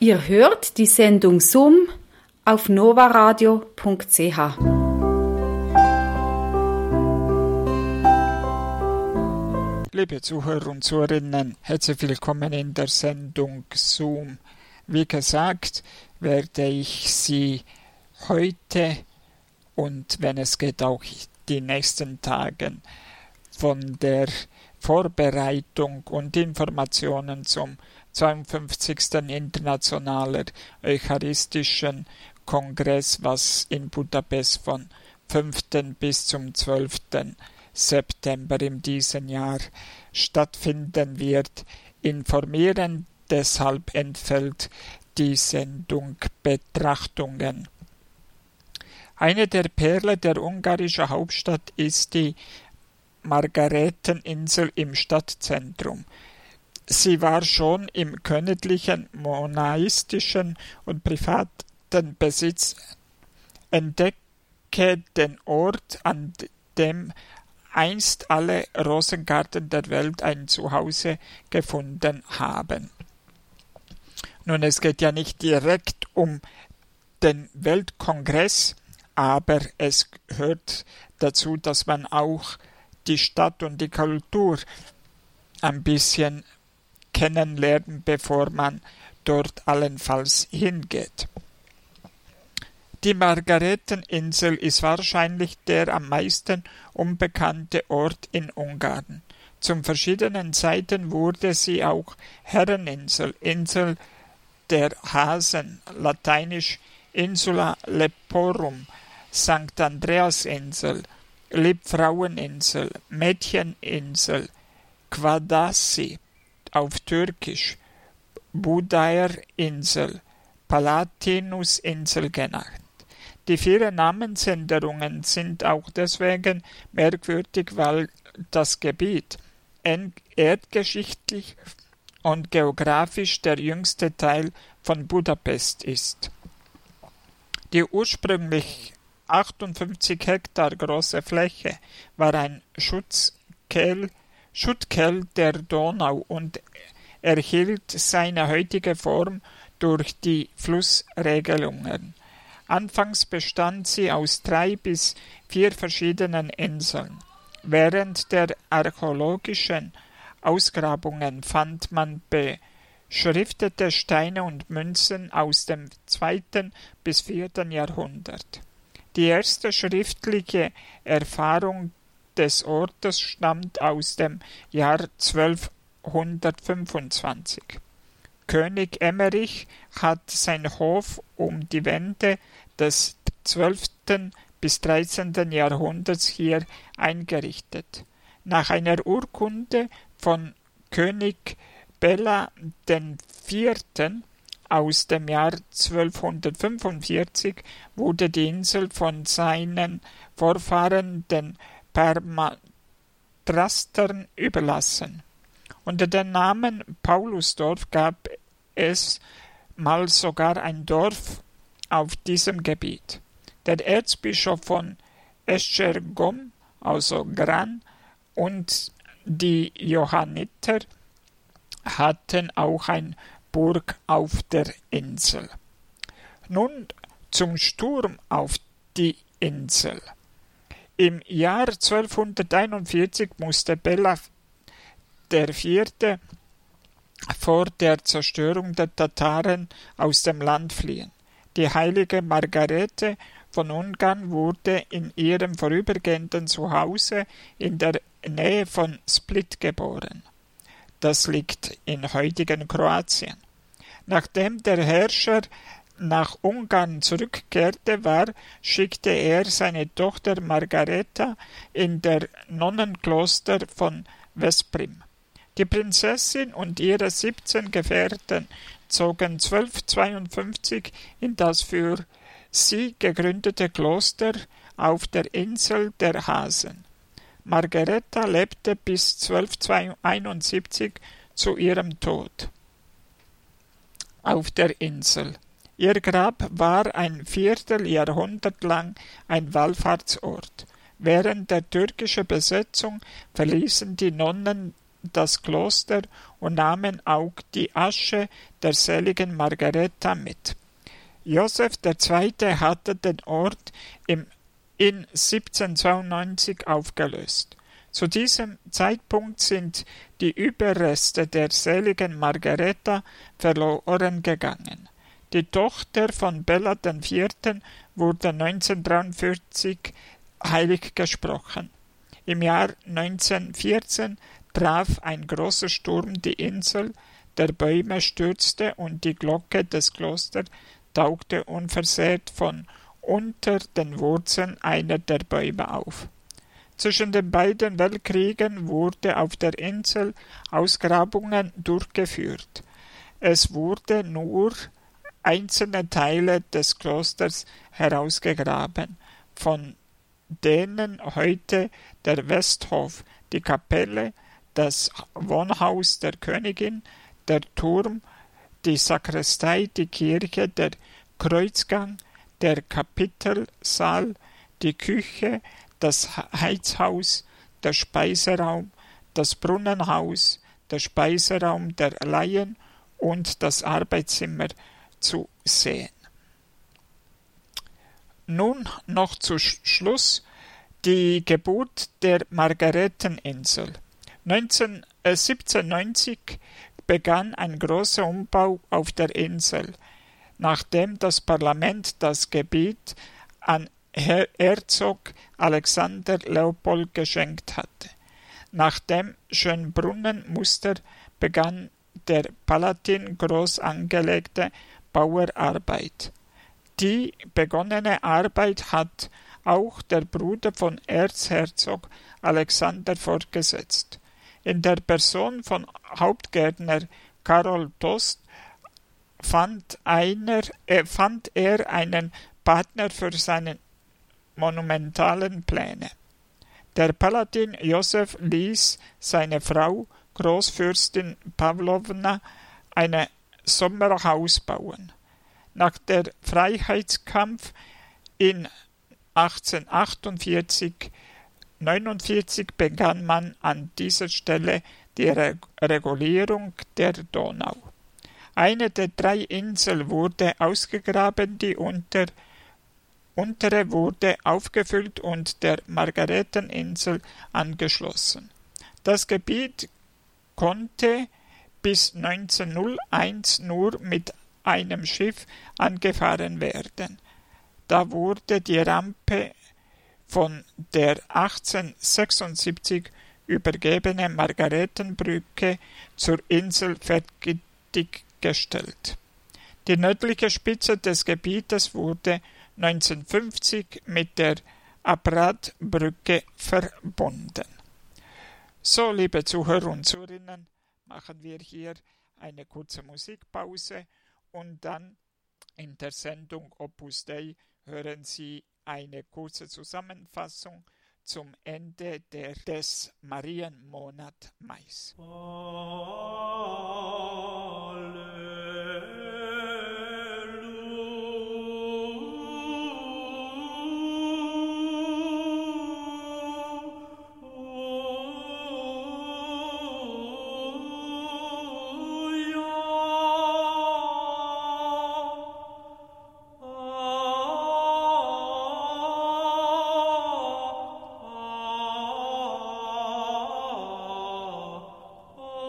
Ihr hört die Sendung Summ auf novaradio.ch. Liebe Zuhörer und Zuhörerinnen, herzlich willkommen in der Sendung Zoom. Wie gesagt, werde ich Sie heute und wenn es geht auch die nächsten Tagen von der Vorbereitung und Informationen zum 52. Internationaler Eucharistischen Kongress, was in Budapest von 5. bis zum 12. September in diesem Jahr stattfinden wird, informieren. Deshalb entfällt die Sendung Betrachtungen. Eine der Perlen der ungarischen Hauptstadt ist die Margareteninsel im Stadtzentrum. Sie war schon im königlichen, monaistischen und privaten Besitz. Entdecke den Ort, an dem einst alle Rosengarten der Welt ein Zuhause gefunden haben. Nun, es geht ja nicht direkt um den Weltkongress, aber es gehört dazu, dass man auch die Stadt und die Kultur ein bisschen kennenlernen, bevor man dort allenfalls hingeht. Die Margareteninsel ist wahrscheinlich der am meisten unbekannte Ort in Ungarn. Zu verschiedenen Zeiten wurde sie auch Herreninsel, Insel der Hasen, lateinisch Insula Leporum, St. Andreasinsel, Liebfraueninsel, Mädcheninsel, Kvadassi auf Türkisch, Budair-Insel, Palatinusinsel genannt. Die vielen Namensänderungen sind auch deswegen merkwürdig, weil das Gebiet erdgeschichtlich und geografisch der jüngste Teil von Budapest ist. Die ursprünglich 58 Hektar große Fläche war ein Schuttkeil der Donau und erhielt seine heutige Form durch die Flussregelungen. Anfangs bestand sie aus 3 bis 4 verschiedenen Inseln. Während der archäologischen Ausgrabungen fand man beschriftete Steine und Münzen aus dem 2. bis 4. Jahrhundert. Die erste schriftliche Erfahrung des Ortes stammt aus dem Jahr 1225. König Emmerich hat seinen Hof um die Wende des 12. bis 13. Jahrhunderts hier eingerichtet. Nach einer Urkunde von König Bela IV. Aus dem Jahr 1245 wurde die Insel von seinen Vorfahren den Permatrastern überlassen. Unter dem Namen Paulusdorf gab es mal sogar ein Dorf auf diesem Gebiet. Der Erzbischof von Esztergom, also Gran, und die Johanniter hatten auch eine Burg auf der Insel. Nun zum Sturm auf die Insel. Im Jahr 1241 musste Bela IV. Vor der Zerstörung der Tataren aus dem Land fliehen. Die heilige Margarete von Ungarn wurde in ihrem vorübergehenden Zuhause in der Nähe von Split geboren. Das liegt in heutigen Kroatien. Nachdem der Herrscher nach Ungarn zurückkehrte schickte er seine Tochter Margareta in der Nonnenkloster von Veszprém. Die Prinzessin und ihre 17 Gefährten zogen 1252 in das für sie gegründete Kloster auf der Insel der Hasen. Margareta lebte bis 1271 zu ihrem Tod auf der Insel. Ihr Grab war ein Vierteljahrhundert lang ein Wallfahrtsort. Während der türkischen Besetzung verließen die Nonnen das Kloster und nahmen auch die Asche der seligen Margareta mit. Joseph II. Hatte den Ort in 1792 aufgelöst. Zu diesem Zeitpunkt sind die Überreste der seligen Margareta verloren gegangen. Die Tochter von Bela IV. Wurde 1943 heilig gesprochen. Im Jahr 1914 traf ein großer Sturm die Insel, der Bäume stürzte und die Glocke des Klosters tauchte unversehrt von unter den Wurzeln einer der Bäume auf. Zwischen den beiden Weltkriegen wurde auf der Insel Ausgrabungen durchgeführt. Es wurde nur einzelne Teile des Klosters herausgegraben, von denen heute der Westhof, die Kapelle, das Wohnhaus der Königin, der Turm, die Sakristei, die Kirche, der Kreuzgang, der Kapitelsaal, die Küche, das Heizhaus, der Speiseraum, das Brunnenhaus, der Speiseraum der Laien und das Arbeitszimmer zu sehen. Nun noch zu Schluss die Geburt der Margareteninsel. 1790 begann ein großer Umbau auf der Insel, nachdem das Parlament das Gebiet an Herzog Alexander Leopold geschenkt hatte. Nach dem Schönbrunn-Muster begann der Palatin groß angelegte Bauerarbeit. Die begonnene Arbeit hat auch der Bruder von Erzherzog Alexander fortgesetzt. In der Person von Hauptgärtner Karol Tost fand er einen Partner für seine monumentalen Pläne. Der Palatin Joseph ließ seine Frau, Großfürstin Pawlowna, ein Sommerhaus bauen. Nach der Freiheitskampf in 1848/49 begann man an dieser Stelle die Regulierung der Donau. Eine der 3 Inseln wurde ausgegraben, die untere wurde aufgefüllt und der Margareteninsel angeschlossen. Das Gebiet konnte bis 1901 nur mit einem Schiff angefahren werden. Da wurde die Rampe von der 1876 übergebene Margaretenbrücke zur Insel fertiggestellt. Die nördliche Spitze des Gebietes wurde 1950 mit der Abradbrücke verbunden. So, liebe Zuhörer und Zuhörerinnen, machen wir hier eine kurze Musikpause und dann in der Sendung Opus Dei hören Sie eine kurze Zusammenfassung zum Ende des Marienmonat Mais. Oh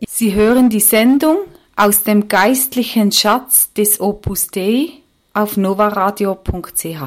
Sie hören die Sendung aus dem geistlichen Schatz des Opus Dei auf novaradio.ch.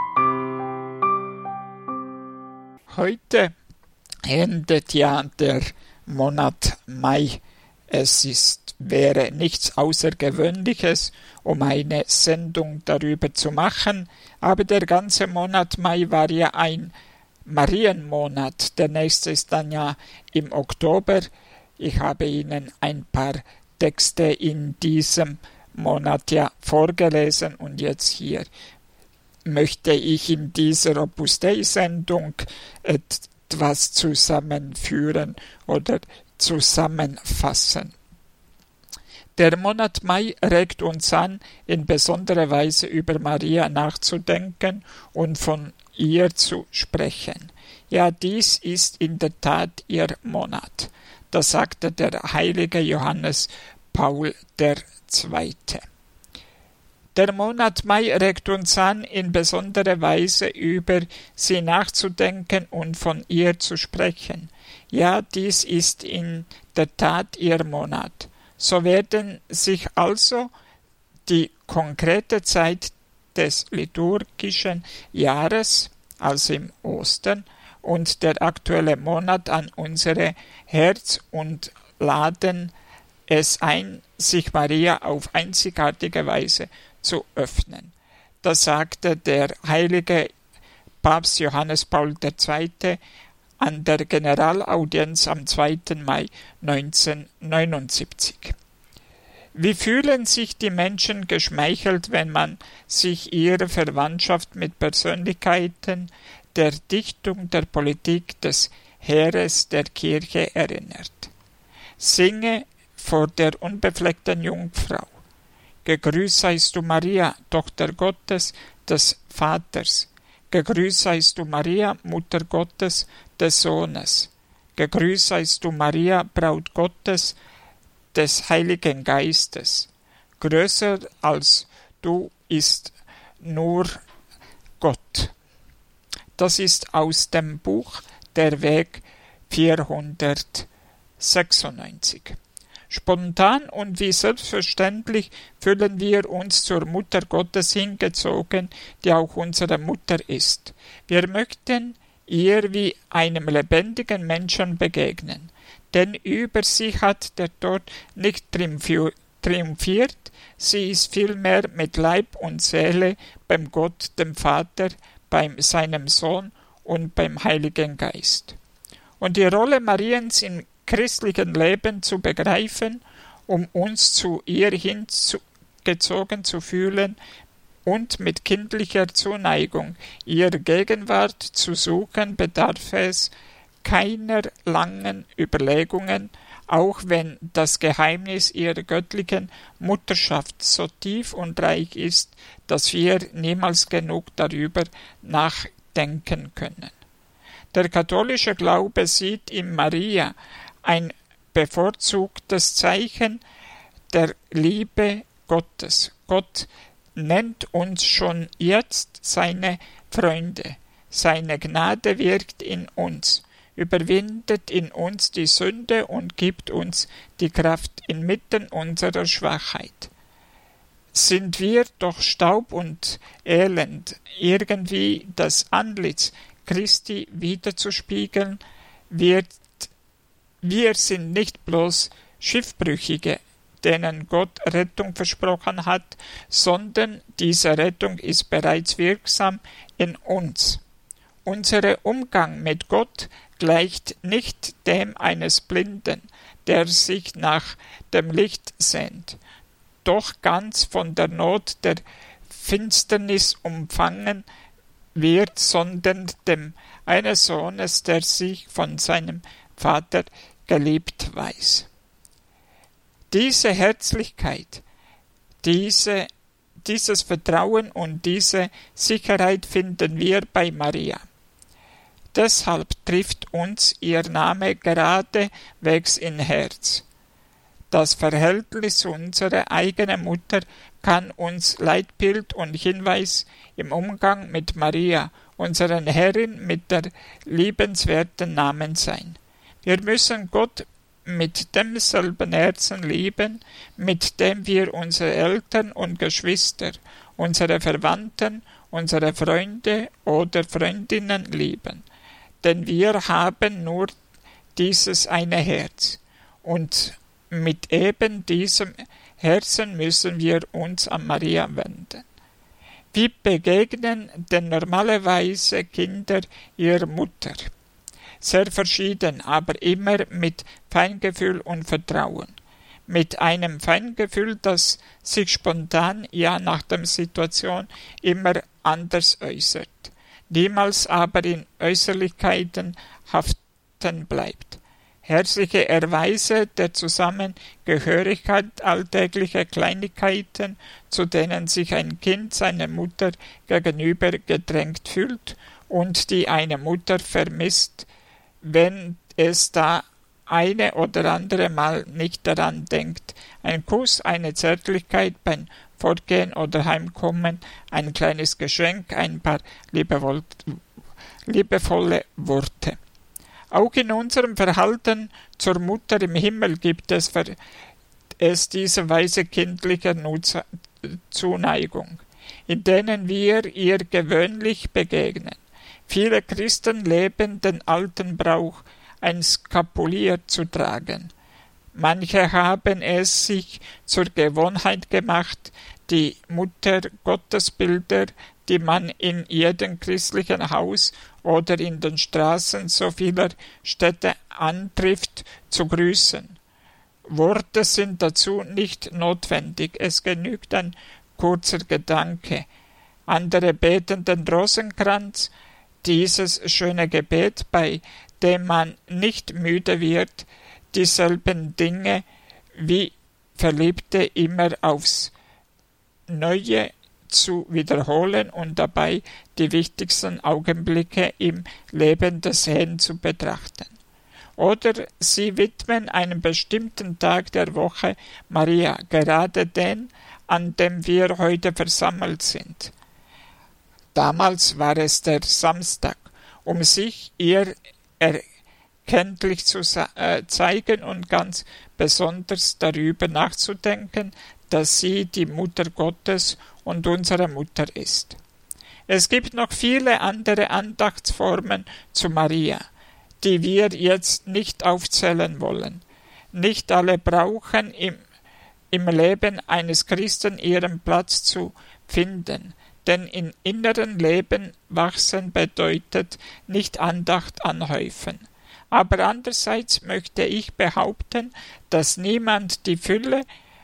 Heute endet ja der Monat Mai. Wäre nichts Außergewöhnliches, um eine Sendung darüber zu machen, aber der ganze Monat Mai war ja ein Marienmonat. Der nächste ist dann ja im Oktober. Ich habe Ihnen ein paar Texte in diesem Monat ja vorgelesen und jetzt hier möchte ich in dieser Opus Dei-Sendung etwas zusammenführen oder zusammenfassen. Der Monat Mai regt uns an, in besonderer Weise über Maria nachzudenken und von ihr zu sprechen. Ja, dies ist in der Tat ihr Monat. Das sagte der heilige Johannes Paul II. Der Monat Mai regt uns an, in besonderer Weise über sie nachzudenken und von ihr zu sprechen. Ja, dies ist in der Tat ihr Monat. So werden sich also die konkrete Zeit des liturgischen Jahres, also im Ostern, und der aktuelle Monat an unsere Herz und laden es ein, sich Maria auf einzigartige Weise zu öffnen. Das sagte der heilige Papst Johannes Paul II. An der Generalaudienz am 2. Mai 1979. Wie fühlen sich die Menschen geschmeichelt, wenn man sich ihrer Verwandtschaft mit Persönlichkeiten der Dichtung, der Politik, des Heeres, der Kirche erinnert? Singe vor der unbefleckten Jungfrau. Gegrüßt seist du, Maria, Tochter Gottes, des Vaters. Gegrüßt seist du, Maria, Mutter Gottes, des Sohnes. Gegrüßt seist du, Maria, Braut Gottes, des Heiligen Geistes. Größer als du ist nur Gott. Das ist aus dem Buch Der Weg 496. Spontan und wie selbstverständlich fühlen wir uns zur Mutter Gottes hingezogen, die auch unsere Mutter ist. Wir möchten ihr wie einem lebendigen Menschen begegnen, denn über sie hat der Tod nicht triumphiert, sie ist vielmehr mit Leib und Seele beim Gott, dem Vater, bei seinem Sohn und beim Heiligen Geist. Und die Rolle Mariens im christlichen Leben zu begreifen, um uns zu ihr hingezogen zu fühlen und mit kindlicher Zuneigung ihre Gegenwart zu suchen, bedarf es keiner langen Überlegungen, auch wenn das Geheimnis ihrer göttlichen Mutterschaft so tief und reich ist, dass wir niemals genug darüber nachdenken können. Der katholische Glaube sieht in Maria ein bevorzugtes Zeichen der Liebe Gottes. Gott nennt uns schon jetzt seine Freunde. Seine Gnade wirkt in uns, überwindet in uns die Sünde und gibt uns die Kraft inmitten unserer Schwachheit. Sind wir doch Staub und Elend, irgendwie das Antlitz Christi widerzuspiegeln, wir sind nicht bloß Schiffbrüchige, denen Gott Rettung versprochen hat, sondern diese Rettung ist bereits wirksam in uns. Unser Umgang mit Gott gleicht nicht dem eines Blinden, der sich nach dem Licht sehnt, doch ganz von der Not der Finsternis umfangen wird, sondern dem eines Sohnes, der sich von seinem Vater geliebt weiß. Diese Herzlichkeit, dieses Vertrauen und diese Sicherheit finden wir bei Maria. Deshalb trifft uns ihr Name geradewegs in Herz. Das Verhältnis zu unserer eigenen Mutter kann uns Leitbild und Hinweis im Umgang mit Maria, unseren Herrin mit der liebenswerten Namen sein. Wir müssen Gott mit demselben Herzen lieben, mit dem wir unsere Eltern und Geschwister, unsere Verwandten, unsere Freunde oder Freundinnen lieben. Denn wir haben nur dieses eine Herz. Und mit eben diesem Herzen müssen wir uns an Maria wenden. Wie begegnen denn normalerweise Kinder ihrer Mutter? Sehr verschieden, aber immer mit Feingefühl und Vertrauen. Mit einem Feingefühl, das sich spontan, ja nach der Situation, immer anders äußert, niemals aber in Äußerlichkeiten haften bleibt. Herzliche Erweise der Zusammengehörigkeit, alltägliche Kleinigkeiten, zu denen sich ein Kind seiner Mutter gegenüber gedrängt fühlt und die eine Mutter vermisst, wenn es da eine oder andere Mal nicht daran denkt. Ein Kuss, eine Zärtlichkeit beim Fortgehen oder Heimkommen, ein kleines Geschenk, ein paar liebevolle Worte. Auch in unserem Verhalten zur Mutter im Himmel gibt es diese weise kindliche Zuneigung, in denen wir ihr gewöhnlich begegnen. Viele Christen leben den alten Brauch, ein Skapulier zu tragen. Manche haben es sich zur Gewohnheit gemacht, die Mutter-Gottesbilder, die man in jedem christlichen Haus oder in den Straßen so vieler Städte antrifft, zu grüßen. Worte sind dazu nicht notwendig, es genügt ein kurzer Gedanke. Andere beten den Rosenkranz, dieses schöne Gebet, bei dem man nicht müde wird, dieselben Dinge wie Verliebte immer aufs Neue zu wiederholen und dabei die wichtigsten Augenblicke im Leben des Herrn zu betrachten. Oder sie widmen einen bestimmten Tag der Woche Maria, gerade den, an dem wir heute versammelt sind. Damals war es der Samstag, um sich ihr erkenntlich zu zeigen und ganz besonders darüber nachzudenken, dass sie die Mutter Gottes und unsere Mutter ist. Es gibt noch viele andere Andachtsformen zu Maria, die wir jetzt nicht aufzählen wollen. Nicht alle brauchen im Leben eines Christen ihren Platz zu finden, denn im inneren Leben wachsen bedeutet nicht Andacht anhäufen. Aber andererseits möchte ich behaupten, dass niemand die Fülle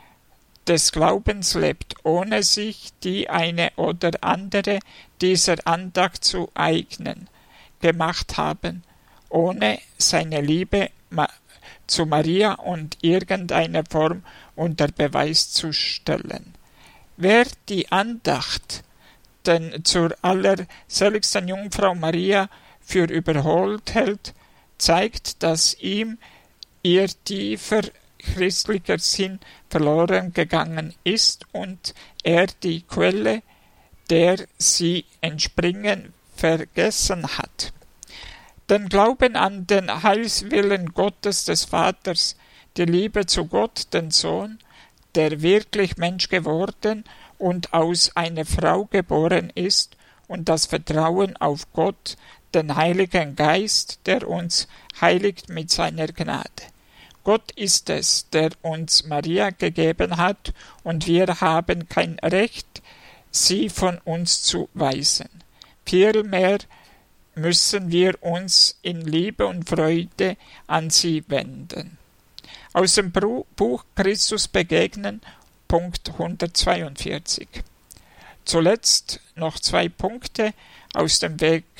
des Glaubens lebt, ohne sich die eine oder andere dieser Andacht zu eignen gemacht haben, ohne seine Liebe zu Maria und irgendeine Form unter Beweis zu stellen. Wer die Andacht denn zur allerseligsten Jungfrau Maria für überholt hält, zeigt, dass ihm ihr tiefer christlicher Sinn verloren gegangen ist und er die Quelle, der sie entspringen, vergessen hat. Den Glauben an den Heilswillen Gottes des Vaters, die Liebe zu Gott, den Sohn, der wirklich Mensch geworden und aus einer Frau geboren ist, und das Vertrauen auf Gott, den Heiligen Geist, der uns heiligt mit seiner Gnade. Gott ist es, der uns Maria gegeben hat, und wir haben kein Recht, sie von uns zu weisen. Vielmehr müssen wir uns in Liebe und Freude an sie wenden. Aus dem Buch Christus begegnen, Punkt 142. Zuletzt noch 2 Punkte aus dem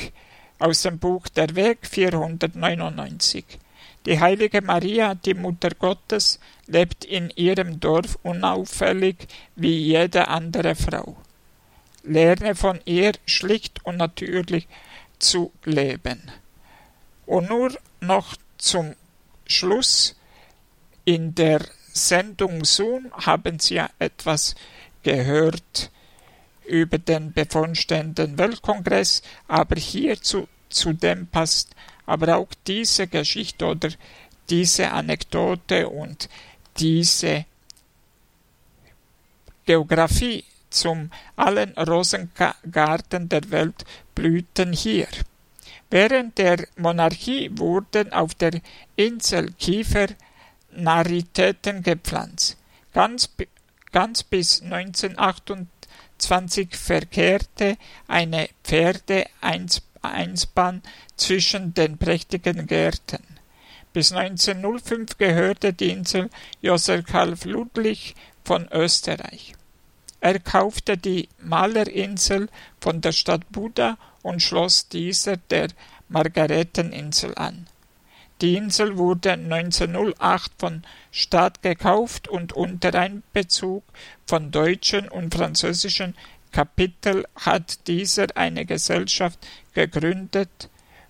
Buch Der Weg 499. Die heilige Maria, die Mutter Gottes, lebt in ihrem Dorf unauffällig wie jede andere Frau. Lerne von ihr schlicht und natürlich zu leben. Und nur noch zum Schluss: In der Sendung Zoom haben Sie ja etwas gehört über den bevorstehenden Weltkongress, aber hierzu dem passt aber auch diese Geschichte oder diese Anekdote und diese Geografie zum allen Rosengarten der Welt blühten hier. Während der Monarchie wurden auf der Insel Kiefernarietäten gepflanzt. Ganz bis 1928 verkehrte eine Pferdeeinsbahn zwischen den prächtigen Gärten. Bis 1905 gehörte die Insel Josef Karl Ludwig von Österreich. Er kaufte die Malerinsel von der Stadt Buda und schloss dieser der Margareteninsel an. Die Insel wurde 1908 von Staat gekauft und unter Einbezug von deutschen und französischen Kapitel hat dieser eine Gesellschaft gegründet,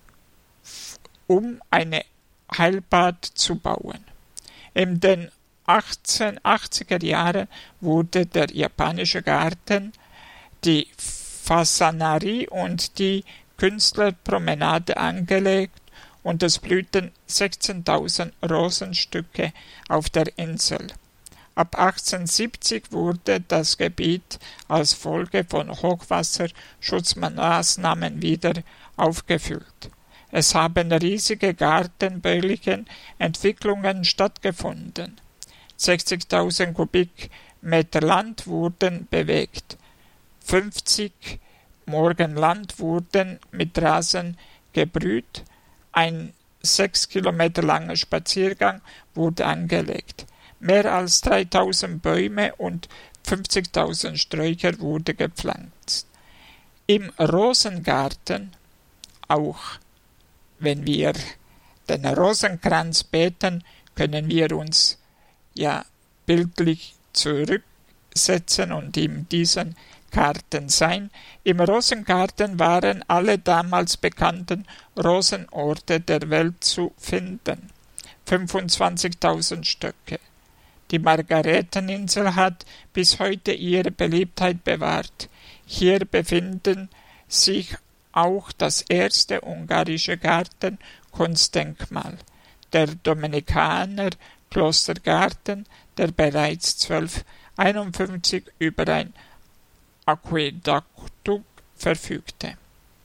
um eine Heilbad zu bauen. In den 1880er Jahren wurde der japanische Garten, die Fasanerie und die Künstlerpromenade angelegt und es blühten 16.000 Rosenstücke auf der Insel. Ab 1870 wurde das Gebiet als Folge von Hochwasserschutzmaßnahmen wieder aufgefüllt. Es haben riesige gartenbauliche Entwicklungen stattgefunden. 60.000 Kubikmeter Land wurden bewegt. 50 Morgen Land wurden mit Rasen gebrüht. Ein 6 Kilometer langer Spaziergang wurde angelegt. Mehr als 3.000 Bäume und 50.000 Sträucher wurden gepflanzt. Im Rosengarten, auch wenn wir den Rosenkranz beten, können wir uns ja bildlich zurücksetzen und in diesen Garten sein. Im Rosengarten waren alle damals bekannten Rosenorte der Welt zu finden. 25.000 Stöcke. Die Margareteninsel hat bis heute ihre Beliebtheit bewahrt. Hier befinden sich auch das erste ungarische Gartenkunstdenkmal, der Dominikaner Klostergarten, der bereits 1251 über ein Aquäduktum verfügte.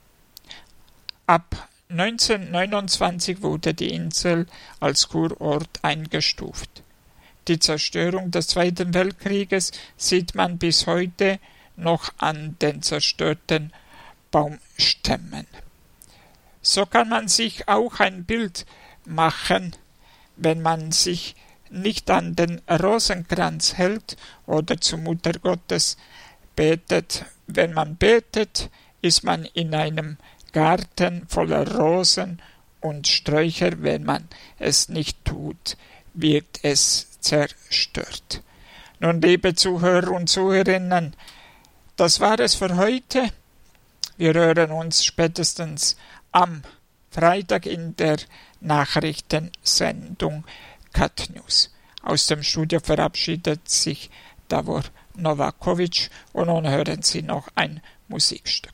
Ab 1929 wurde die Insel als Kurort eingestuft. Die Zerstörung des Zweiten Weltkrieges sieht man bis heute noch an den zerstörten Baumstämmen. So kann man sich auch ein Bild machen, wenn man sich nicht an den Rosenkranz hält oder zu Mutter Gottes betet. Wenn man betet, ist man in einem Garten voller Rosen und Sträucher. Wenn man es nicht tut, wird es zerstört. Nun, liebe Zuhörer und Zuhörerinnen, das war es für heute. Wir hören uns spätestens am Freitag in der Nachrichtensendung Cat News. Aus dem Studio verabschiedet sich Davor Novakovic und nun hören Sie noch ein Musikstück.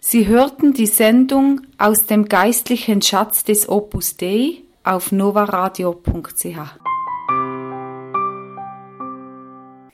Sie hörten die Sendung aus dem geistlichen Schatz des Opus Dei auf novaradio.ch.